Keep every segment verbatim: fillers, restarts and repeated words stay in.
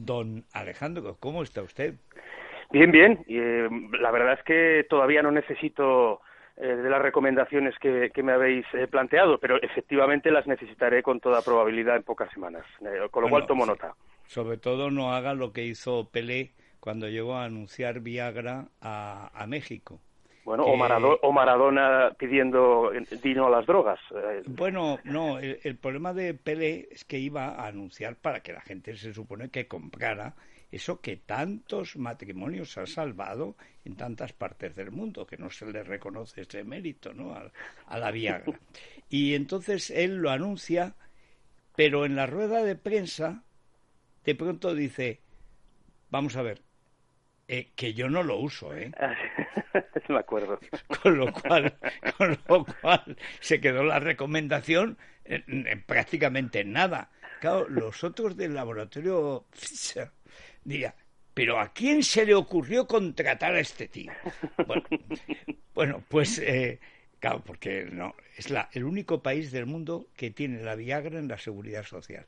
Don Alejandro, ¿cómo está usted? Bien, bien. Y, eh, la verdad es que todavía no necesito eh, de las recomendaciones que, que me habéis eh, planteado, pero efectivamente las necesitaré con toda probabilidad en pocas semanas, eh, con lo Bueno, cual tomo sí. nota. Sobre todo no haga lo que hizo Pelé cuando llegó a anunciar Viagra a, a México. Bueno, o, Marado- Que, o Maradona pidiendo eh, dino a las drogas. Eh, bueno, no, el, el problema de Pelé es que iba a anunciar para que la gente se supone que comprara eso que tantos matrimonios ha salvado en tantas partes del mundo, que no se le reconoce ese mérito, ¿no? A, a la Viagra. Y entonces él lo anuncia, pero en la rueda de prensa de pronto dice, vamos a ver, eh, que yo no lo uso, ¿eh? me acuerdo. Con lo cual, con lo cual se quedó la recomendación en, en prácticamente nada. Claro, los otros del laboratorio Pfizer dirían, pero ¿a quién se le ocurrió contratar a este tío? Bueno, bueno pues eh, claro, porque no es la, el único país del mundo que tiene la Viagra en la seguridad social.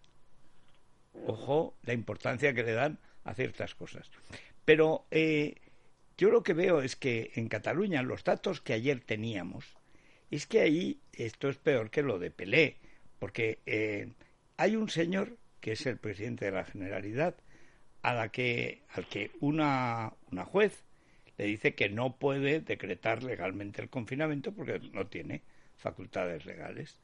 Ojo, la importancia que le dan a ciertas cosas. Pero eh, yo lo que veo es que en Cataluña, los datos que ayer teníamos, es que ahí esto es peor que lo de Pelé, porque eh, hay un señor que es el presidente de la Generalidad, a la que, al que una, una juez le dice que no puede decretar legalmente el confinamiento porque no tiene facultades legales.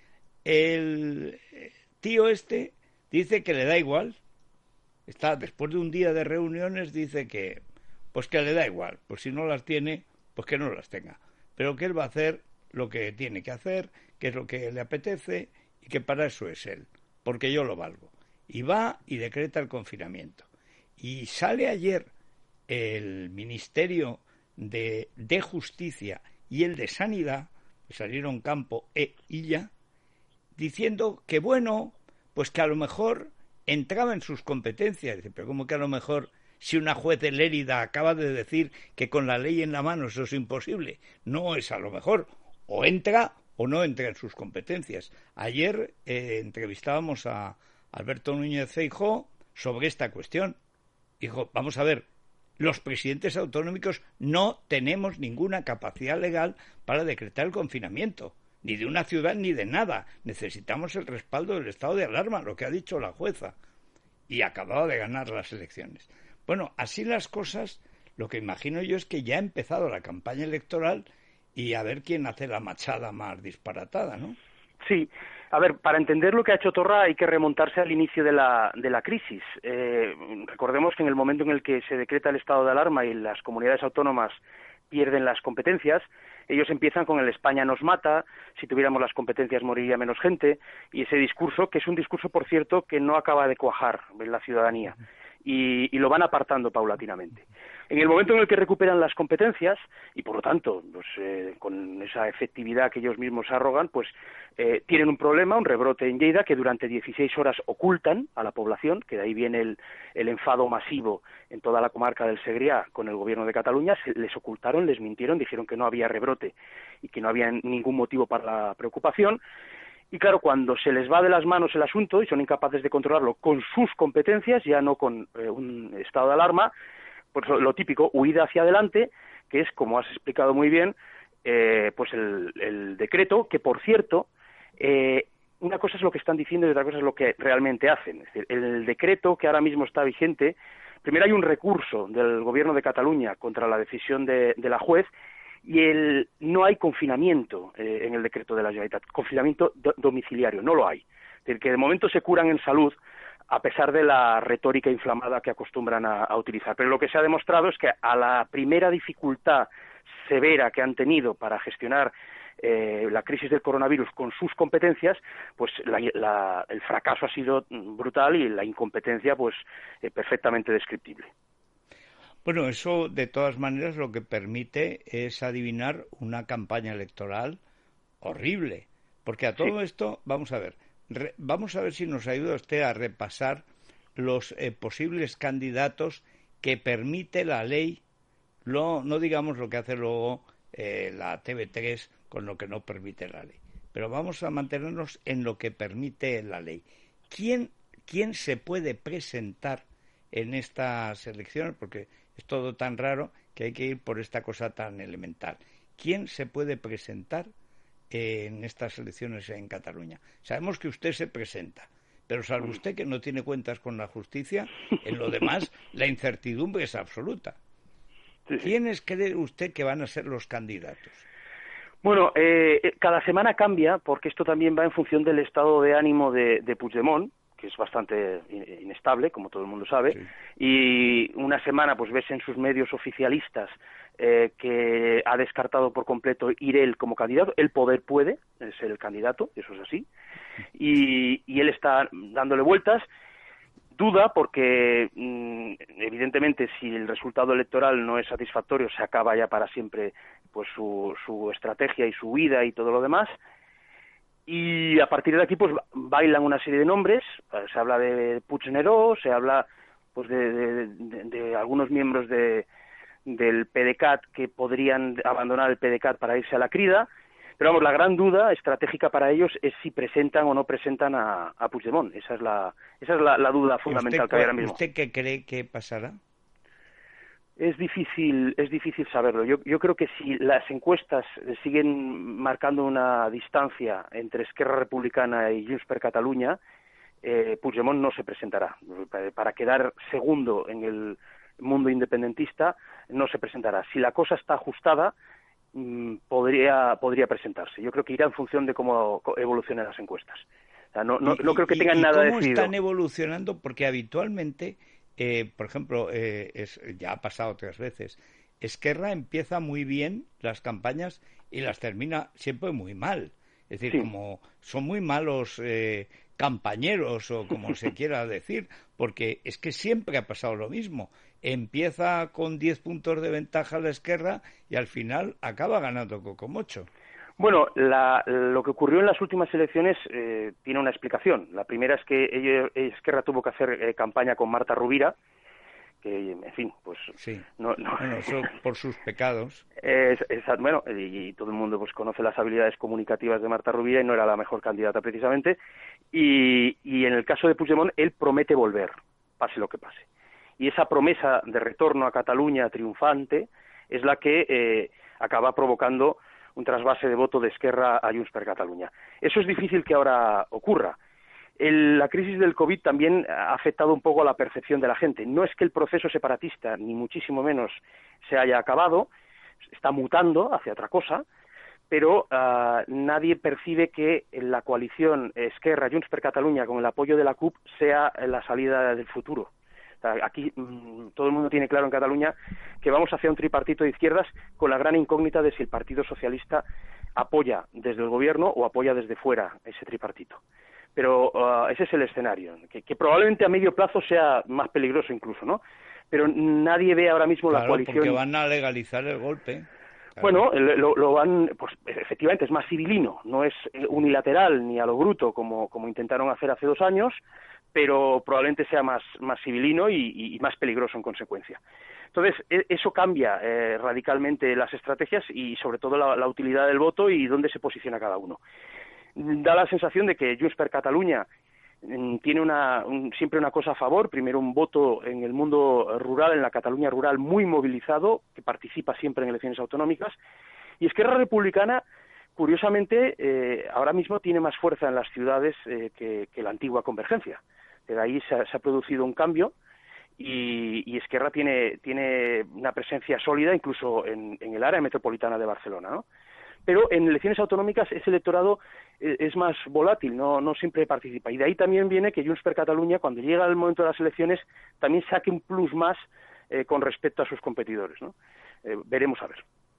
El tío este dice que le da igual. Está, después de un día de reuniones, dice que pues que le da igual, pues si no las tiene, pues que no las tenga, pero que él va a hacer lo que tiene que hacer, que es lo que le apetece y que para eso es él, porque yo lo valgo. Y va y decreta el confinamiento. Y sale ayer el Ministerio de, de Justicia y el de Sanidad, que salieron Campo e Illa, diciendo que bueno, pues que a lo mejor entraba en sus competencias. Dice, pero ¿cómo que a lo mejor si una juez de Lérida acaba de decir que con la ley en la mano eso es imposible? No es a lo mejor, o entra o no entra en sus competencias. Ayer eh, entrevistábamos a Alberto Núñez Feijóo sobre esta cuestión. Dijo, vamos a ver, los presidentes autonómicos no tenemos ninguna capacidad legal para decretar el confinamiento, ni de una ciudad ni de nada. Necesitamos el respaldo del estado de alarma, lo que ha dicho la jueza. Y acababa de ganar las elecciones. Bueno, así las cosas, lo que imagino yo es que ya ha empezado la campaña electoral y a ver quién hace la machada más disparatada, ¿no? Sí. A ver, para entender lo que ha hecho Torra hay que remontarse al inicio de la, de la crisis. Eh, recordemos que en el momento en el que se decreta el estado de alarma y las comunidades autónomas pierden las competencias, ellos empiezan con el España nos mata, si tuviéramos las competencias moriría menos gente, y ese discurso, que es un discurso, por cierto, que no acaba de cuajar en la ciudadanía, y, y lo van apartando paulatinamente. En el momento en el que recuperan las competencias, y por lo tanto, pues, eh, con esa efectividad que ellos mismos arrogan, pues eh, tienen un problema, un rebrote en Lleida, que durante dieciséis horas ocultan a la población, que de ahí viene el, el enfado masivo en toda la comarca del Segrià con el gobierno de Cataluña. Se, les ocultaron, les mintieron, dijeron que no había rebrote y que no había ningún motivo para la preocupación. Y claro, cuando se les va de las manos el asunto y son incapaces de controlarlo con sus competencias, ya no con eh, un estado de alarma, pues lo, lo típico, huida hacia adelante, que es, como has explicado muy bien, eh, pues el, el decreto, que por cierto, eh, una cosa es lo que están diciendo y otra cosa es lo que realmente hacen. Es decir, el decreto que ahora mismo está vigente, primero hay un recurso del gobierno de Cataluña contra la decisión de, de la juez, y el, no hay confinamiento eh, en el decreto de la Generalitat, confinamiento do, domiciliario, no lo hay. Es decir, que de momento se curan en salud, a pesar de la retórica inflamada que acostumbran a, a utilizar. Pero lo que se ha demostrado es que a la primera dificultad severa que han tenido para gestionar eh, la crisis del coronavirus con sus competencias, pues la, la, el fracaso ha sido brutal y la incompetencia pues eh, perfectamente descriptible. Bueno, eso de todas maneras lo que permite es adivinar una campaña electoral horrible, porque a todo sí. esto, vamos a ver, re, vamos a ver si nos ayuda usted a repasar los eh, posibles candidatos que permite la ley, lo, no digamos lo que hace luego eh, la T V tres con lo que no permite la ley, pero vamos a mantenernos en lo que permite la ley. ¿Quién, quién se puede presentar en estas elecciones, porque es todo tan raro que hay que ir por esta cosa tan elemental. ¿Quién se puede presentar en estas elecciones en Cataluña? Sabemos que usted se presenta, pero sabe usted que no tiene cuentas con la justicia. En lo demás, la incertidumbre es absoluta. Sí, sí. ¿Quiénes cree usted que van a ser los candidatos? Bueno, eh, cada semana cambia, porque esto también va en función del estado de ánimo de, de Puigdemont, que es bastante inestable, como todo el mundo sabe, sí. Y una semana pues ves en sus medios oficialistas eh, que ha descartado por completo ir él como candidato. El poder puede ser el candidato, eso es así, y, y él está dándole vueltas. Duda porque, mmm, evidentemente, si el resultado electoral no es satisfactorio, se acaba ya para siempre pues su, su estrategia y su vida y todo lo demás. Y a partir de aquí pues bailan una serie de nombres. Se habla de Puigneró, se habla pues de, de, de, de algunos miembros de, del P D C A T que podrían abandonar el P D C A T para irse a la crida. Pero vamos, la gran duda estratégica para ellos es si presentan o no presentan a, a Puigdemont. Esa es la esa es la, la duda fundamental que hay ahora mismo. ¿Usted qué cree que pasará? Es difícil, es difícil saberlo. Yo, yo creo que si las encuestas siguen marcando una distancia entre Esquerra Republicana y Junts per Catalunya, eh, Puigdemont no se presentará. Para quedar segundo en el mundo independentista, no se presentará. Si la cosa está ajustada, podría podría presentarse. Yo creo que irá en función de cómo evolucionen las encuestas. O sea, no, no, no creo que tengan ¿Y, y nada cómo decidido. Están evolucionando? Porque habitualmente, eh, por ejemplo, eh, es, ya ha pasado otras veces, Esquerra empieza muy bien las campañas y las termina siempre muy mal. Es decir, sí. como son muy malos eh, campañeros o como se quiera decir, porque es que siempre ha pasado lo mismo. Empieza con diez puntos de ventaja la Esquerra y al final acaba ganando con ocho. Bueno, la, lo que ocurrió en las últimas elecciones eh, tiene una explicación. La primera es que ella, Esquerra tuvo que hacer eh, campaña con Marta Rovira, que, en fin, pues... Sí, no, no... bueno, eso por sus pecados. Es, es, bueno, y, y todo el mundo pues conoce las habilidades comunicativas de Marta Rovira y no era la mejor candidata precisamente. Y, y en el caso de Puigdemont, él promete volver, pase lo que pase. Y esa promesa de retorno a Cataluña triunfante es la que eh, acaba provocando un trasvase de voto de Esquerra a Junts per Catalunya. Eso es difícil que ahora ocurra. El, la crisis del COVID también ha afectado un poco a la percepción de la gente. No es que el proceso separatista, ni muchísimo menos, se haya acabado, está mutando hacia otra cosa, pero uh, nadie percibe que la coalición Esquerra Junts per Catalunya con el apoyo de la C U P sea la salida del futuro. Aquí mmm, todo el mundo tiene claro en Cataluña que vamos hacia un tripartito de izquierdas con la gran incógnita de si el Partido Socialista apoya desde el gobierno o apoya desde fuera ese tripartito. Pero uh, ese es el escenario, que, que probablemente a medio plazo sea más peligroso incluso, ¿no? Pero nadie ve ahora mismo claro, la coalición... porque van a legalizar el golpe. Claro. Bueno, lo, lo van, pues efectivamente es más civilino, no es unilateral ni a lo bruto como, como intentaron hacer hace dos años, pero probablemente sea más, más civilino y, y más peligroso en consecuencia. Entonces, eso cambia eh, radicalmente las estrategias y sobre todo la, la utilidad del voto y dónde se posiciona cada uno. Da la sensación de que Junts per Catalunya mm, tiene una, un, siempre una cosa a favor, primero un voto en el mundo rural, en la Cataluña rural muy movilizado, que participa siempre en elecciones autonómicas, y Esquerra Republicana, curiosamente, eh, ahora mismo tiene más fuerza en las ciudades eh, que, que la antigua Convergencia. De ahí se ha, se ha producido un cambio y, y Esquerra tiene, tiene una presencia sólida incluso en, en el área metropolitana de Barcelona, ¿no? Pero en elecciones autonómicas ese electorado eh, es más volátil, no, no siempre participa. Y de ahí también viene que Junts per Catalunya, cuando llega el momento de las elecciones, también saque un plus más eh, con respecto a sus competidores, ¿no? Eh, veremos a ver.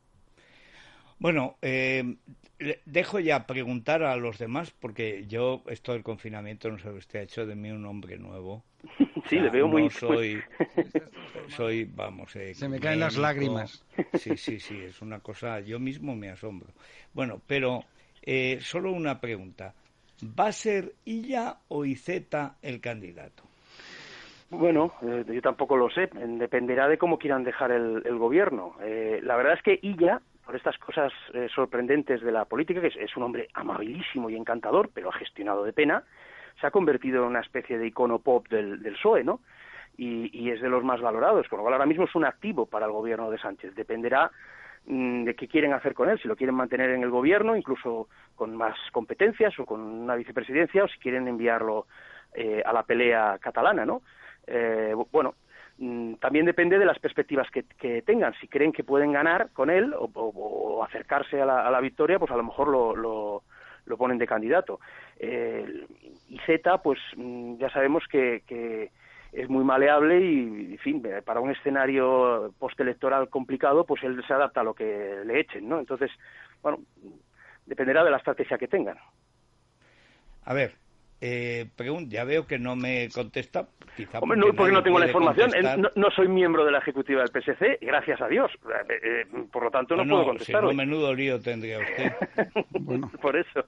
Bueno, eh, dejo ya preguntar a los demás, porque yo, esto del confinamiento, no sé, usted ha hecho de mí un hombre nuevo. Sí, o sea, le veo no muy... soy, soy, vamos... Eh, Se me caen las lágrimas. Sí, sí, sí, es una cosa... Yo mismo me asombro. Bueno, pero eh, solo una pregunta. ¿Va a ser Illa o Iceta el candidato? Bueno, eh, yo tampoco lo sé. Dependerá de cómo quieran dejar el, el gobierno. Eh, la verdad es que Illa, por estas cosas eh, sorprendentes de la política, que es, es un hombre amabilísimo y encantador, pero ha gestionado de pena, se ha convertido en una especie de icono pop del, del P S O E, ¿no? y, y es de los más valorados, con lo cual ahora mismo es un activo para el gobierno de Sánchez. Dependerá mmm, de qué quieren hacer con él, si lo quieren mantener en el gobierno, incluso con más competencias o con una vicepresidencia, o si quieren enviarlo eh, a la pelea catalana, ¿no? Eh, bueno, también depende de las perspectivas que, que tengan. Si creen que pueden ganar con él o, o, o acercarse a la, a la victoria, pues a lo mejor lo, lo, lo ponen de candidato. Eh, y Z, pues ya sabemos que, que es muy maleable y, en fin, para un escenario postelectoral complicado, pues él se adapta a lo que le echen, ¿no? Entonces, bueno, dependerá de la estrategia que tengan. A ver, Eh, pregunta, ya veo que no me contesta, quizá Hombre, porque, no, porque no tengo la información. No, no, no soy miembro de la ejecutiva del P S C, gracias a Dios. Eh, eh, por lo tanto, no bueno, puedo contestar. Si no, menudo lío tendría usted. Bueno. Por eso.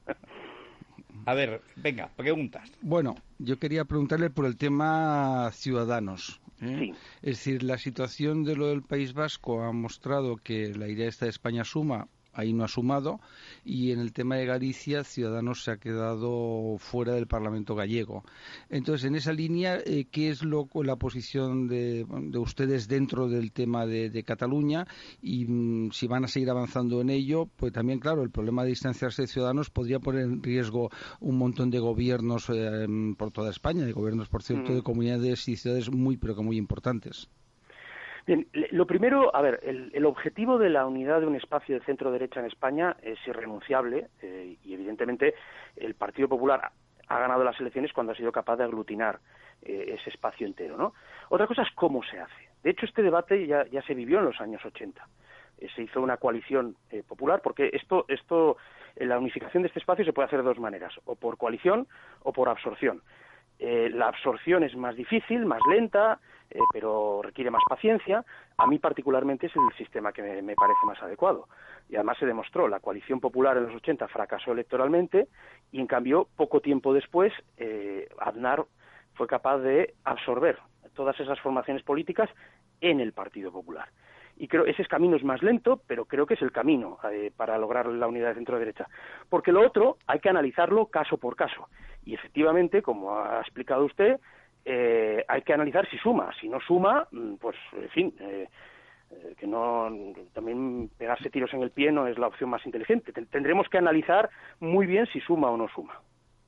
A ver, venga, preguntas. Bueno, yo quería preguntarle por el tema Ciudadanos. ¿eh? Sí. Es decir, la situación de lo del País Vasco ha mostrado que la idea esta de España suma, ahí no ha sumado, y en el tema de Galicia, Ciudadanos se ha quedado fuera del Parlamento gallego. Entonces, en esa línea, eh, ¿qué es lo, la posición de, de ustedes dentro del tema de, de Cataluña? Y mm, si van a seguir avanzando en ello, pues también, claro, el problema de distanciarse de Ciudadanos podría poner en riesgo un montón de gobiernos eh, por toda España, de gobiernos, por cierto, mm. de comunidades y ciudades muy, pero que muy importantes. Bien, lo primero, a ver, el, el objetivo de la unidad de un espacio de centro-derecha en España es irrenunciable eh, y evidentemente el Partido Popular ha ganado las elecciones cuando ha sido capaz de aglutinar eh, ese espacio entero, ¿no? Otra cosa es cómo se hace. De hecho, este debate ya, ya se vivió en los años ochenta. Eh, se hizo una coalición eh, popular porque esto, esto, eh, la unificación de este espacio se puede hacer de dos maneras, o por coalición o por absorción. Eh, la absorción es más difícil, más lenta, eh, pero requiere más paciencia. A mí particularmente es el sistema que me, me parece más adecuado. Y además se demostró, la coalición popular en los ochenta fracasó electoralmente y en cambio poco tiempo después eh, Aznar fue capaz de absorber todas esas formaciones políticas en el Partido Popular. Y creo ese camino es más lento, pero creo que es el camino eh, para lograr la unidad de centro-derecha. Porque lo otro hay que analizarlo caso por caso. Y efectivamente, como ha explicado usted, eh, hay que analizar si suma. Si no suma, pues, en fin, eh, eh, que no también pegarse tiros en el pie no es la opción más inteligente. Tendremos que analizar muy bien si suma o no suma.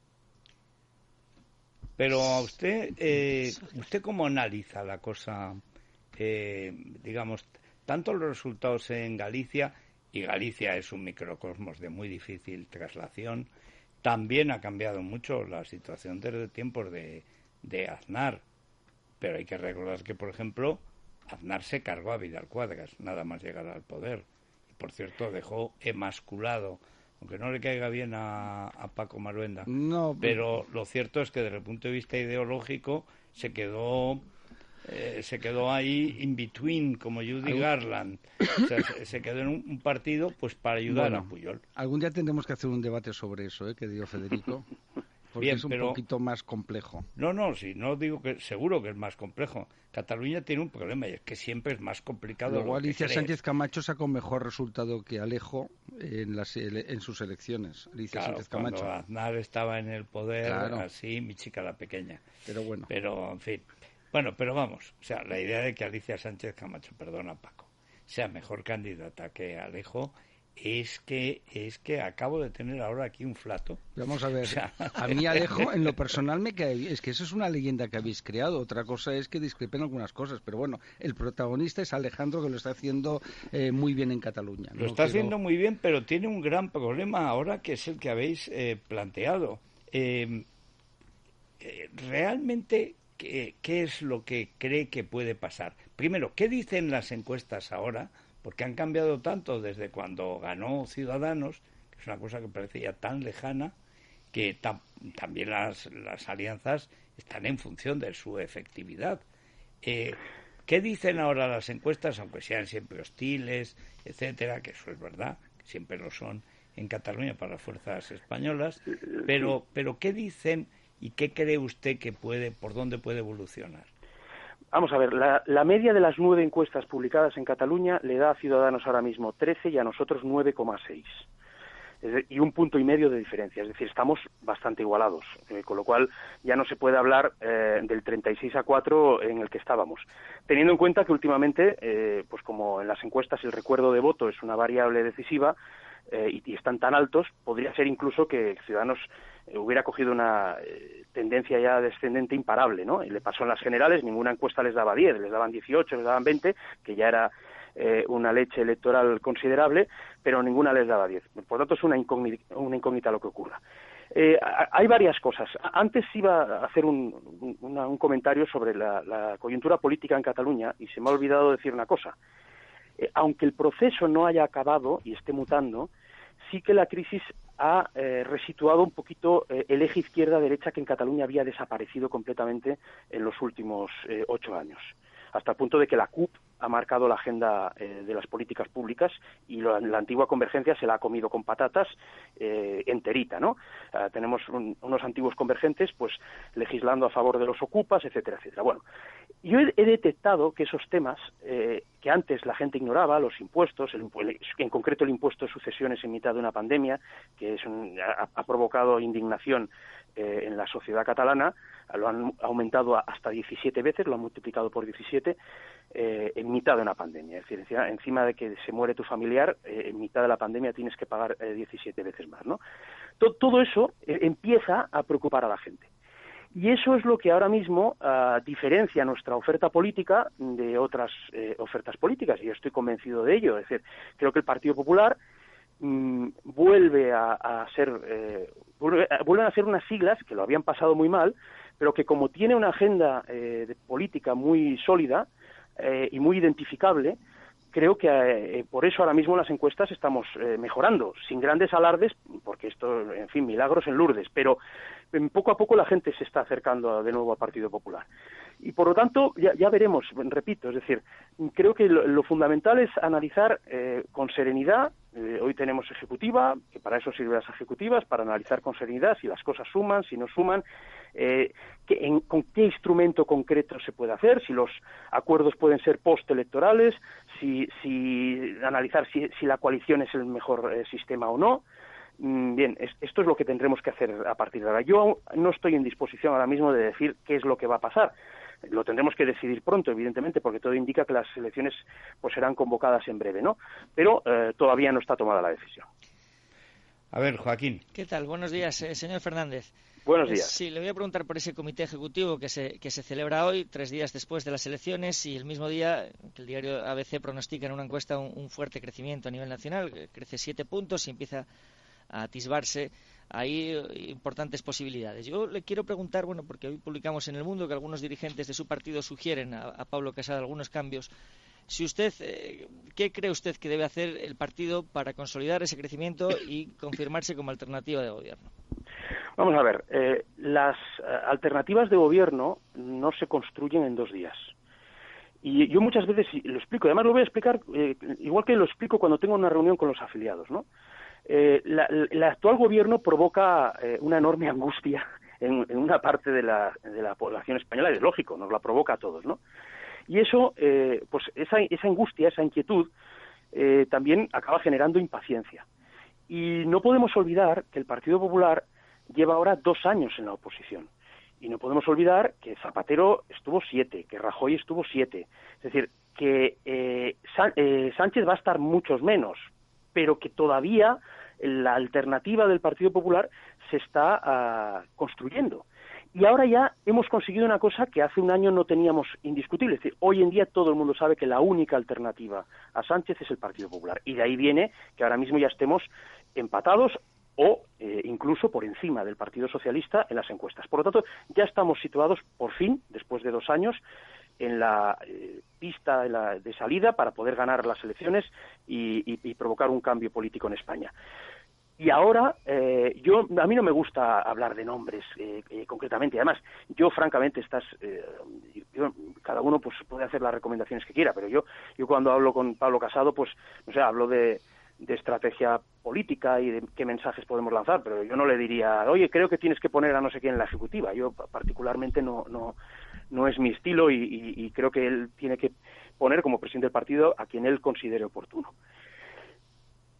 Pero a usted, eh, ¿usted cómo analiza la cosa, eh, digamos, tanto los resultados en Galicia, y Galicia es un microcosmos de muy difícil traslación, también ha cambiado mucho la situación desde tiempos de, de Aznar, pero hay que recordar que, por ejemplo, Aznar se cargó a Vidal Cuadras, nada más llegar al poder, y por cierto dejó emasculado, aunque no le caiga bien a, a Paco Maruenda, no, pero lo cierto es que desde el punto de vista ideológico se quedó... Eh, se quedó ahí in between, como Judy Garland. O sea, se, se quedó en un, un partido pues para ayudar bueno, a Pujol. Algún día tendremos que hacer un debate sobre eso, ¿eh? Que dio Federico, porque Bien, es un pero, poquito más complejo. No, no, sí, no digo que seguro que es más complejo. Cataluña tiene un problema y es que siempre es más complicado. Luego lo Alicia que Sánchez Camacho sacó mejor resultado que Alejo en, las, en sus elecciones. Alicia claro, Sánchez Camacho. Cuando Aznar estaba en el poder, claro. así, mi chica la pequeña. Pero bueno. Pero, en fin. Bueno, pero vamos, o sea, la idea de que Alicia Sánchez Camacho, perdona Paco, sea mejor candidata que Alejo, es que es que acabo de tener ahora aquí un flato. Vamos a ver, o sea, a mí Alejo, en lo personal, me cae, es que eso es una leyenda que habéis creado, otra cosa es que discrepen algunas cosas, pero bueno, el protagonista es Alejandro, que lo está haciendo eh, muy bien en Cataluña. Lo no está quiero... haciendo muy bien, pero tiene un gran problema ahora, que es el que habéis eh, planteado. Eh, eh, realmente... ¿Qué, ¿Qué es lo que cree que puede pasar? Primero, ¿qué dicen las encuestas ahora? Porque han cambiado tanto desde cuando ganó Ciudadanos, que es una cosa que parecía tan lejana, que tam- también las, las alianzas están en función de su efectividad. Eh, ¿Qué dicen ahora las encuestas, aunque sean siempre hostiles, etcétera? Que eso es verdad, que siempre lo son en Cataluña para las fuerzas españolas, pero, pero ¿qué dicen? ¿Y qué cree usted que puede, por dónde puede evolucionar? Vamos a ver, la, la media de las nueve encuestas publicadas en Cataluña le da a Ciudadanos ahora mismo trece y a nosotros nueve coma seis. y un punto y medio de diferencia, es decir, estamos bastante igualados, eh, con lo cual ya no se puede hablar eh, del treinta y seis a cuatro en el que estábamos, teniendo en cuenta que últimamente, eh, pues como en las encuestas el recuerdo de voto es una variable decisiva, eh, y, y están tan altos, podría ser incluso que Ciudadanos eh, hubiera cogido una eh, tendencia ya descendente imparable, ¿no? Y le pasó en las generales, ninguna encuesta les daba diez, les daban dieciocho, les daban veinte, que ya era Eh, una leche electoral considerable, pero ninguna les daba diez. Por lo tanto, es una incógnita, una incógnita lo que ocurra. Eh, hay varias cosas. Antes iba a hacer un, un, una, un comentario sobre la, la coyuntura política en Cataluña y se me ha olvidado decir una cosa. Eh, aunque el proceso no haya acabado y esté mutando, sí que la crisis ha eh, resituado un poquito eh, el eje izquierda-derecha que en Cataluña había desaparecido completamente en los últimos eh, ocho años, hasta el punto de que la C U P ha marcado la agenda eh, de las políticas públicas y lo, la antigua convergencia se la ha comido con patatas eh, enterita, ¿no? Uh, tenemos un, unos antiguos convergentes pues legislando a favor de los ocupas, etcétera, etcétera. Bueno, yo he, he detectado que esos temas eh, que antes la gente ignoraba, los impuestos, el, en concreto el impuesto de sucesiones en mitad de una pandemia, que es un, ha, ha provocado indignación eh, en la sociedad catalana, lo han aumentado hasta diecisiete veces, lo han multiplicado por diecisiete eh, en mitad de una pandemia. Es decir, encima de que se muere tu familiar, eh, en mitad de la pandemia tienes que pagar eh, diecisiete veces más, ¿no? Todo, todo eso eh, empieza a preocupar a la gente. Y eso es lo que ahora mismo uh, diferencia nuestra oferta política de otras eh, ofertas políticas, y yo estoy convencido de ello. Es decir, creo que el Partido Popular mmm, vuelve a, a ser eh, vuelve, vuelven a ser unas siglas que lo habían pasado muy mal, pero que como tiene una agenda eh, de política muy sólida eh, y muy identificable, creo que eh, por eso ahora mismo en las encuestas estamos eh, mejorando, sin grandes alardes, porque esto, en fin, milagros en Lourdes, pero eh, poco a poco la gente se está acercando de nuevo al Partido Popular. Y por lo tanto, ya, ya veremos, repito, es decir, creo que lo, lo fundamental es analizar eh, con serenidad. Eh, hoy tenemos ejecutiva, que para eso sirven las ejecutivas, para analizar con serenidad si las cosas suman, si no suman, eh, que, en, con qué instrumento concreto se puede hacer, si los acuerdos pueden ser postelectorales, si, si analizar si, si la coalición es el mejor eh, sistema o no. Bien, es, esto es lo que tendremos que hacer a partir de ahora. Yo no estoy en disposición ahora mismo de decir qué es lo que va a pasar. Lo tendremos que decidir pronto, evidentemente, porque todo indica que las elecciones pues serán convocadas en breve, ¿no? Pero eh, todavía no está tomada la decisión. A ver, Joaquín. ¿Qué tal? Buenos días, eh, señor Fernández. Buenos días. Sí, le voy a preguntar por ese comité ejecutivo que se, que se celebra hoy, tres días después de las elecciones, y el mismo día que el diario A B C pronostica en una encuesta un, un fuerte crecimiento a nivel nacional, que crece siete puntos y empieza a atisbarse ahí importantes posibilidades. Yo le quiero preguntar, bueno, porque hoy publicamos en El Mundo que algunos dirigentes de su partido sugieren a, a Pablo Casado algunos cambios. Si usted, eh, ¿qué cree usted que debe hacer el partido para consolidar ese crecimiento y confirmarse como alternativa de gobierno? Vamos a ver, eh, las eh, alternativas de gobierno no se construyen en dos días. Y yo muchas veces lo explico, además lo voy a explicar eh, igual que lo explico cuando tengo una reunión con los afiliados, ¿no? Eh, la, el actual gobierno provoca eh, una enorme angustia en, en una parte de la, de la población española, y es lógico, nos la provoca a todos, ¿no? Y eso, eh, pues esa, esa angustia, esa inquietud, eh, también acaba generando impaciencia. Y no podemos olvidar que el Partido Popular lleva ahora dos años en la oposición. Y no podemos olvidar que Zapatero estuvo siete, que Rajoy estuvo siete. Es decir, que eh, San, eh, Sánchez va a estar muchos menos, pero que todavía la alternativa del Partido Popular se está uh, construyendo. Y ahora ya hemos conseguido una cosa que hace un año no teníamos indiscutible. Es decir, hoy en día todo el mundo sabe que la única alternativa a Sánchez es el Partido Popular. Y de ahí viene que ahora mismo ya estemos empatados o eh, incluso por encima del Partido Socialista en las encuestas. Por lo tanto, ya estamos situados, por fin, después de dos años, en la eh, pista de, la, de salida para poder ganar las elecciones y, y, y provocar un cambio político en España. Y ahora, eh, yo a mí no me gusta hablar de nombres eh, eh, concretamente. Además, yo francamente, estás, eh, yo, cada uno pues puede hacer las recomendaciones que quiera, pero yo, yo cuando hablo con Pablo Casado, pues, no sé, hablo de, de estrategia política y de qué mensajes podemos lanzar, pero yo no le diría, oye, creo que tienes que poner a no sé quién en la ejecutiva. Yo particularmente no, no, no es mi estilo y, y, y creo que él tiene que poner como presidente del partido a quien él considere oportuno.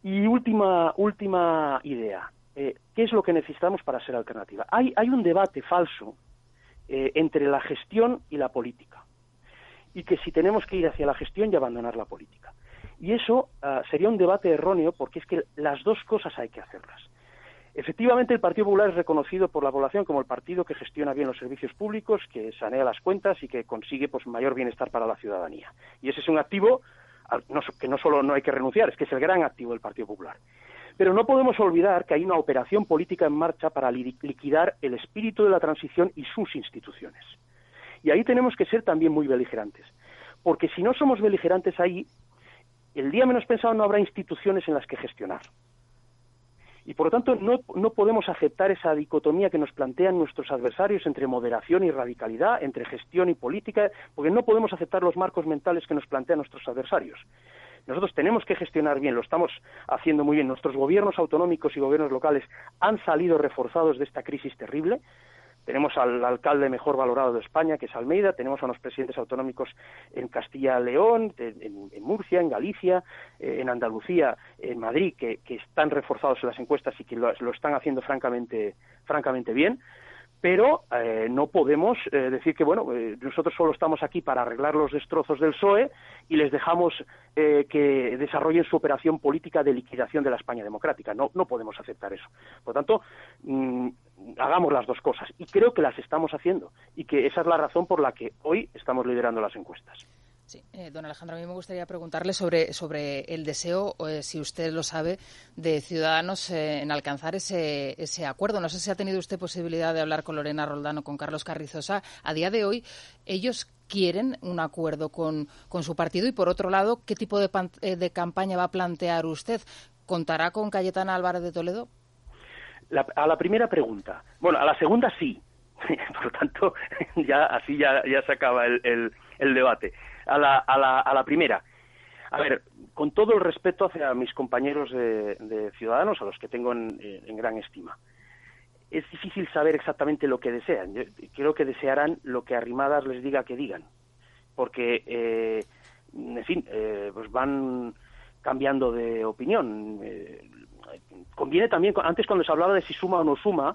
Y última, última idea. Eh, ¿Qué es lo que necesitamos para ser alternativa? Hay, hay un debate falso eh, entre la gestión y la política. Y que si tenemos que ir hacia la gestión y abandonar la política. Y eso uh, sería un debate erróneo porque es que las dos cosas hay que hacerlas. Efectivamente, el Partido Popular es reconocido por la población como el partido que gestiona bien los servicios públicos, que sanea las cuentas y que consigue pues mayor bienestar para la ciudadanía. Y ese es un activo al, no, que no solo no hay que renunciar, es que es el gran activo del Partido Popular. Pero no podemos olvidar que hay una operación política en marcha para li- liquidar el espíritu de la transición y sus instituciones. Y ahí tenemos que ser también muy beligerantes, porque si no somos beligerantes ahí, el día menos pensado no habrá instituciones en las que gestionar. Y por lo tanto no, no podemos aceptar esa dicotomía que nos plantean nuestros adversarios entre moderación y radicalidad, entre gestión y política, porque no podemos aceptar los marcos mentales que nos plantean nuestros adversarios. Nosotros tenemos que gestionar bien, lo estamos haciendo muy bien. Nuestros gobiernos autonómicos y gobiernos locales han salido reforzados de esta crisis terrible. Tenemos al alcalde mejor valorado de España, que es Almeida, tenemos a unos presidentes autonómicos en Castilla y León, en, en Murcia, en Galicia, eh, en Andalucía, en Madrid, que, que están reforzados en las encuestas y que lo, lo están haciendo francamente, francamente bien. Pero eh, no podemos eh, decir que, bueno, eh, nosotros solo estamos aquí para arreglar los destrozos del P S O E y les dejamos eh, que desarrollen su operación política de liquidación de la España democrática. No, no podemos aceptar eso. Por lo tanto, mmm, hagamos las dos cosas. Y creo que las estamos haciendo. Y que esa es la razón por la que hoy estamos liderando las encuestas. Sí, eh, don Alejandro, a mí me gustaría preguntarle sobre, sobre el deseo, eh, si usted lo sabe, de Ciudadanos eh, en alcanzar ese, ese acuerdo. No sé si ha tenido usted posibilidad de hablar con Lorena Roldán o con Carlos Carrizosa. A día de hoy, ellos quieren un acuerdo con, con su partido y, por otro lado, ¿qué tipo de, pan, eh, de campaña va a plantear usted? ¿Contará con Cayetana Álvarez de Toledo? La, a la primera pregunta. Bueno, a la segunda sí. Por lo tanto, ya así ya, ya se acaba el, el, el debate. A la, a, la, a la primera. A ver, con todo el respeto hacia mis compañeros de, de Ciudadanos, a los que tengo en, en gran estima, es difícil saber exactamente lo que desean. Yo creo que desearán lo que Arrimadas les diga que digan, porque, eh, en fin, eh, pues van cambiando de opinión. Eh, conviene también, antes cuando se hablaba de si suma o no suma,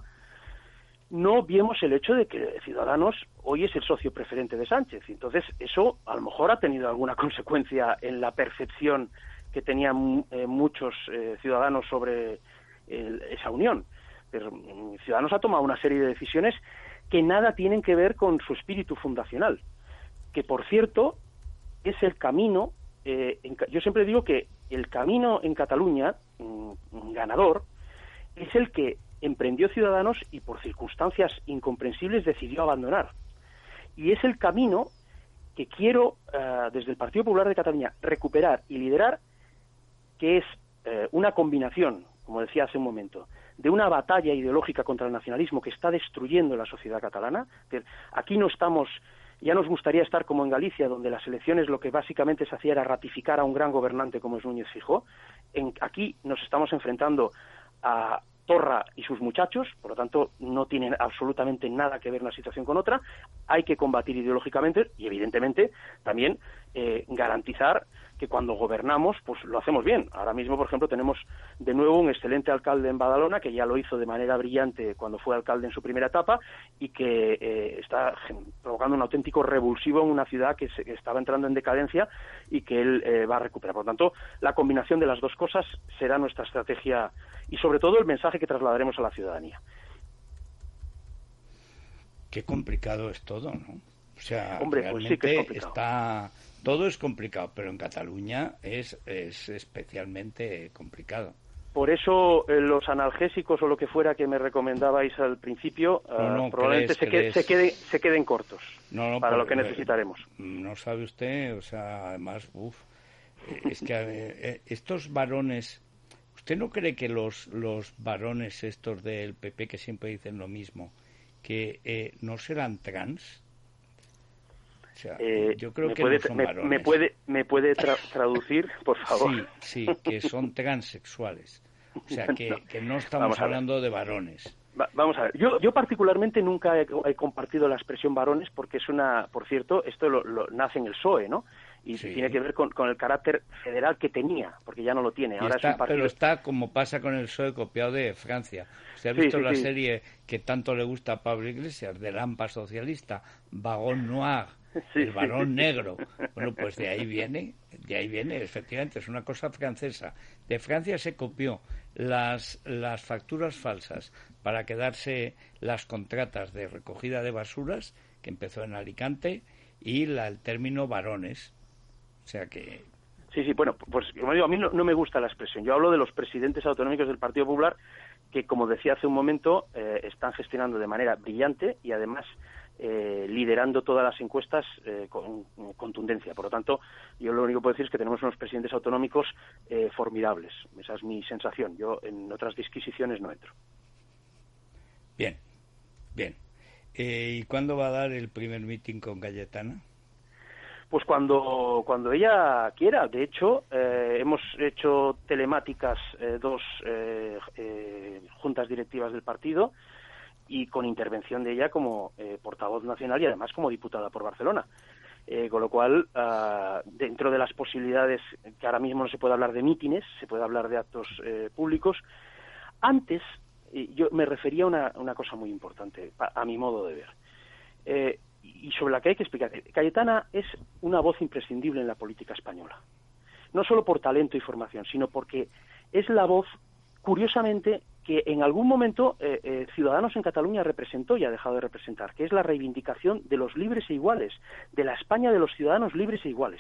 no vimos el hecho de que Ciudadanos hoy es el socio preferente de Sánchez. Entonces, eso a lo mejor ha tenido alguna consecuencia en la percepción que tenían eh, muchos eh, ciudadanos sobre el, esa unión. Pero eh, Ciudadanos ha tomado una serie de decisiones que nada tienen que ver con su espíritu fundacional, que, por cierto, es el camino. Eh, en, yo siempre digo que el camino en Cataluña, mm, ganador, es el que emprendió Ciudadanos y por circunstancias incomprensibles decidió abandonar. Y es el camino que quiero, uh, desde el Partido Popular de Cataluña, recuperar y liderar, que es uh, una combinación, como decía hace un momento, de una batalla ideológica contra el nacionalismo que está destruyendo la sociedad catalana. Aquí no estamos, ya nos gustaría estar como en Galicia, donde las elecciones lo que básicamente se hacía era ratificar a un gran gobernante como es Núñez Feijóo. En, aquí nos estamos enfrentando a Torra y sus muchachos, por lo tanto no tienen absolutamente nada que ver una situación con otra. Hay que combatir ideológicamente y evidentemente también eh, garantizar que cuando gobernamos pues lo hacemos bien. Ahora mismo, por ejemplo, tenemos de nuevo un excelente alcalde en Badalona, que ya lo hizo de manera brillante cuando fue alcalde en su primera etapa y que eh, está provocando un auténtico revulsivo en una ciudad que, se, que estaba entrando en decadencia y que él eh, va a recuperar. Por lo tanto, la combinación de las dos cosas será nuestra estrategia y sobre todo el mensaje que trasladaremos a la ciudadanía. Qué complicado es todo, ¿no? O sea, Hombre, realmente pues sí que es complicado. Está, todo es complicado, pero en Cataluña es, es especialmente complicado. Por eso eh, los analgésicos o lo que fuera que me recomendabais al principio no, no, uh, probablemente crees, se, crees... que, se, queden, se queden cortos no, no, para pero, lo que necesitaremos. No sabe usted, o sea, además, uff, es que eh, estos varones... ¿Usted no cree que los, los varones estos del P P, que siempre dicen lo mismo, que eh, no serán trans? O sea, eh, yo creo que puede, no son me, varones. ¿Me puede, me puede tra traducir, por favor? Sí, sí, que son transexuales. O sea, que, no, que no estamos hablando de varones. Va, vamos a ver, yo, yo particularmente nunca he, he compartido la expresión varones porque es una, por cierto, esto lo, lo, nace en el P S O E, ¿no? y sí. tiene que ver con, con el carácter federal que tenía, porque ya no lo tiene. Ahora está, es un partido... Pero está, como pasa con el P S O E, copiado de Francia. ¿Usted ha visto sí, sí, la sí. serie que tanto le gusta a Pablo Iglesias, de Lampa Socialista, Vagón Noir, sí, el varón sí. negro? Bueno, pues de ahí viene, de ahí viene, efectivamente, es una cosa francesa. De Francia se copió las, las facturas falsas para quedarse las contratas de recogida de basuras, que empezó en Alicante, y la, el término varones. O sea que... Sí, sí, bueno, pues como digo, a mí no, no me gusta la expresión. Yo hablo de los presidentes autonómicos del Partido Popular que, como decía hace un momento, eh, están gestionando de manera brillante y además eh, liderando todas las encuestas eh, con, con contundencia. Por lo tanto, yo lo único que puedo decir es que tenemos unos presidentes autonómicos eh, formidables. Esa es mi sensación. Yo en otras disquisiciones no entro. Bien, bien. Eh, ¿Y cuándo va a dar el primer meeting con Cayetana? Pues cuando cuando ella quiera. De hecho, eh, hemos hecho telemáticas eh, dos eh, eh, juntas directivas del partido y con intervención de ella como eh, portavoz nacional y además como diputada por Barcelona. Eh, con lo cual, uh, dentro de las posibilidades, que ahora mismo no se puede hablar de mítines, se puede hablar de actos eh, públicos. Antes, eh, yo me refería a una, una cosa muy importante, a, a mi modo de ver. Eh, y sobre la que hay que explicar. Cayetana es una voz imprescindible en la política española. No solo por talento y formación, sino porque es la voz, curiosamente, que en algún momento eh, eh, Ciudadanos en Cataluña representó y ha dejado de representar, que es la reivindicación de los libres e iguales, de la España de los ciudadanos libres e iguales.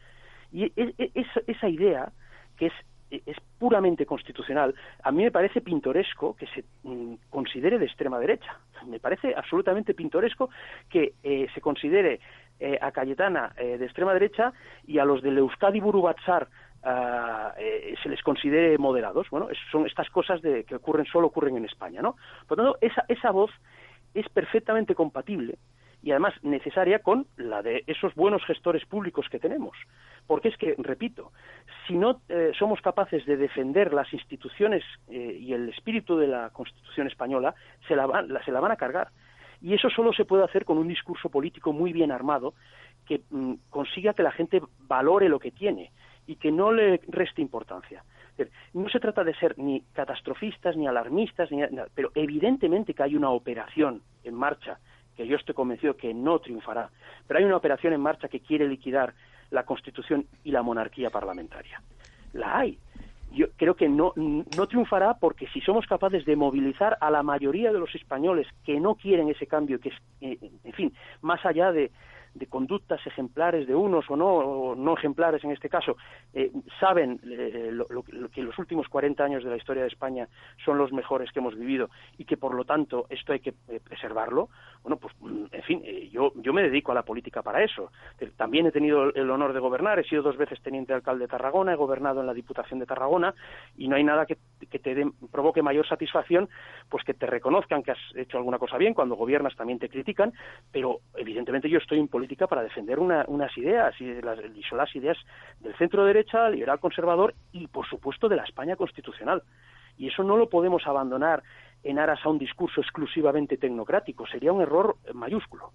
Y es, es, esa idea, que es es puramente constitucional, a mí me parece pintoresco que se mm, considere de extrema derecha. Me parece absolutamente pintoresco que eh, se considere eh, a Cayetana eh, de extrema derecha y a los del Euskadi Buru Batzar uh, eh, se les considere moderados. Bueno, es, son estas cosas de, que ocurren solo ocurren en España, ¿no? Por lo tanto, esa, esa voz es perfectamente compatible y además necesaria con la de esos buenos gestores públicos que tenemos. Porque es que, repito, si no eh, somos capaces de defender las instituciones eh, y el espíritu de la Constitución española, se la, van, la, se la van a cargar. Y eso solo se puede hacer con un discurso político muy bien armado que mm, consiga que la gente valore lo que tiene y que no le reste importancia. No se trata de ser ni catastrofistas ni alarmistas, ni, pero evidentemente que hay una operación en marcha que yo estoy convencido que no triunfará, pero hay una operación en marcha que quiere liquidar la Constitución y la monarquía parlamentaria. La hay. Yo creo que no, no triunfará porque si somos capaces de movilizar a la mayoría de los españoles que no quieren ese cambio, que es, eh, en fin, más allá de, de conductas ejemplares de unos o no, o no ejemplares en este caso, eh, saben eh, lo, lo, lo que los últimos cuarenta años de la historia de España son los mejores que hemos vivido y que por lo tanto esto hay que eh, preservarlo. Bueno, pues en fin, eh, yo, yo me dedico a la política para eso. También he tenido el honor de gobernar, he sido dos veces teniente alcalde de Tarragona, he gobernado en la Diputación de Tarragona y no hay nada que, que te de, provoque mayor satisfacción pues que te reconozcan que has hecho alguna cosa bien. Cuando gobiernas también te critican, pero evidentemente yo estoy en política para defender una, unas ideas y, las, y son las ideas del centro derecha, liberal conservador y por supuesto de la España constitucional. Y eso no lo podemos abandonar en aras a un discurso exclusivamente tecnocrático. Sería un error mayúsculo.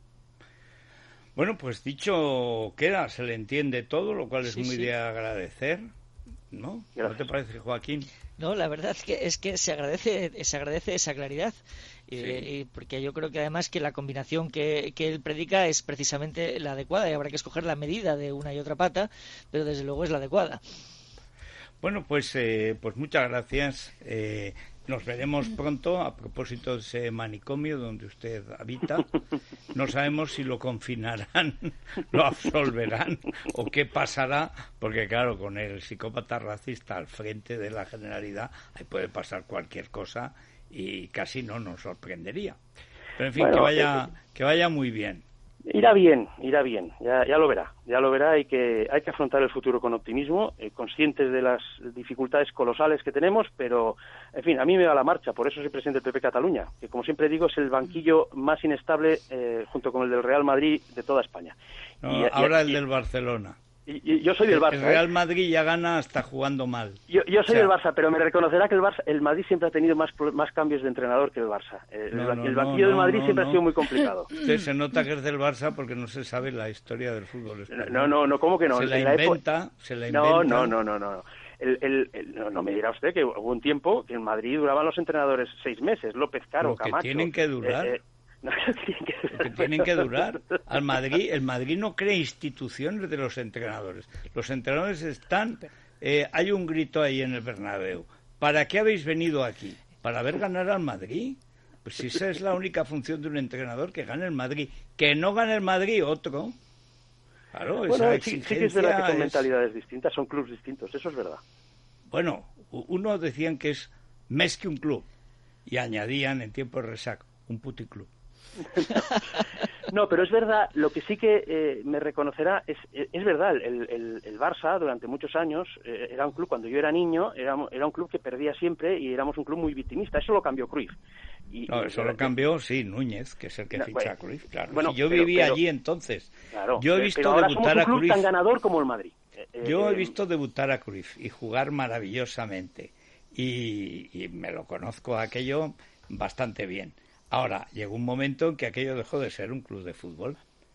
Bueno, pues dicho queda, se le entiende todo, lo cual es sí, muy sí. de agradecer, ¿no? Gracias. ¿No te parece, Joaquín? No, la verdad es que, es que se agradece se agradece esa claridad. Sí. Eh, y porque yo creo que además que la combinación que, que él predica es precisamente la adecuada y habrá que escoger la medida de una y otra pata, pero desde luego es la adecuada. Bueno, pues, eh, pues muchas gracias. Eh, nos veremos pronto a propósito de ese manicomio donde usted habita. No sabemos si lo confinarán, lo absolverán o qué pasará, porque claro, con el psicópata racista al frente de la Generalidad ahí puede pasar cualquier cosa y casi no nos sorprendería. Pero en fin, bueno, que vaya eh, que vaya muy bien. Irá bien, irá bien, ya, ya lo verá, ya lo verá y que hay que afrontar el futuro con optimismo, eh, conscientes de las dificultades colosales que tenemos, pero, en fin, a mí me va la marcha, por eso soy presidente del P P Cataluña, que como siempre digo es el banquillo más inestable, eh, junto con el del Real Madrid, de toda España. No, y, ahora y, el del Barcelona. Y, y yo soy del Barça. El Real ¿eh? Madrid ya gana hasta jugando mal. Yo, yo soy o sea, del Barça, pero me reconocerá que el Barça, el Madrid siempre ha tenido más, más cambios de entrenador que el Barça. El, no, no, el banquillo no, del Madrid no, siempre no. ha sido muy complicado. Usted se nota que es del Barça porque no se sabe la historia del fútbol español. No, no, no, ¿cómo que no? Se la En la inventa, época... se la inventa. No, no, no, no, no. El, el, el, no, no me dirá usted que hubo un tiempo que en Madrid duraban los entrenadores seis meses, López Caro, Pero que Camacho... tienen que durar. Eh, eh, no, tienen que durar. Que tienen que durar. Al Madrid, el Madrid no crea instituciones de los entrenadores. Los entrenadores están... Eh, hay un grito ahí en el Bernabéu. ¿Para qué habéis venido aquí? ¿Para ver ganar al Madrid? Pues si esa es la única función de un entrenador, que gane el Madrid. Que no gane el Madrid, otro. Claro, bueno, esa sí, exigencia sí que es verdad que son es... mentalidades distintas, son clubes distintos, eso es verdad. Bueno, uno decían que es más que un club y añadían en tiempo de resaca un puticlub. No, pero es verdad, lo que sí que eh, me reconocerá es, es verdad, el, el, el Barça durante muchos años eh, era un club, cuando yo era niño, era, era un club que perdía siempre y éramos un club muy victimista, eso lo cambió Cruyff. Y, no, y, eso lo cambió, sí, Núñez, que es el que no, ficha a bueno, Cruyff, claro. bueno, Si yo pero, vivía pero, allí entonces. Claro, yo he visto pero ahora debutar somos un a club Cruyff. tan ganador como el Madrid. Eh, yo eh, he visto debutar a Cruyff y jugar maravillosamente y, y me lo conozco aquello bastante bien. Ahora, llegó un momento en que aquello dejó de ser un club de fútbol.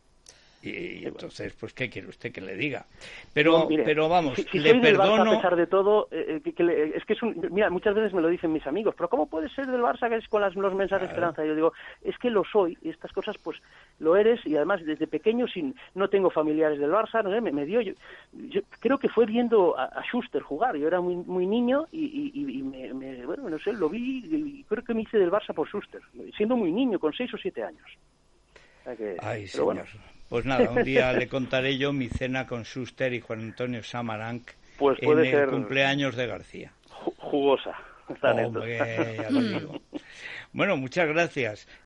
Y entonces, pues, ¿qué quiere usted que le diga? Pero, no, mire, pero vamos, si, si le soy del perdono... Barça, a pesar de todo, eh, que, que le, es que es un... Mira, muchas veces me lo dicen mis amigos, pero ¿cómo puedes ser del Barça que es con las, los mensajes claro. de esperanza? Y yo digo, es que lo soy, y estas cosas, pues, lo eres, y además, desde pequeño, sin, no tengo familiares del Barça, no sé, me, me dio... Yo, yo creo que fue viendo a, a Schuster jugar, yo era muy muy niño, y, y, y me, me, bueno, no sé, lo vi, y creo que me hice del Barça por Schuster, siendo muy niño, con seis o siete años. O sea que, Ay, pero señor. bueno. Pues nada, un día le contaré yo mi cena con Schuster y Juan Antonio Samaranch pues en puede el ser cumpleaños de García. Jugosa. Hombre, ya lo digo. Bueno, muchas gracias.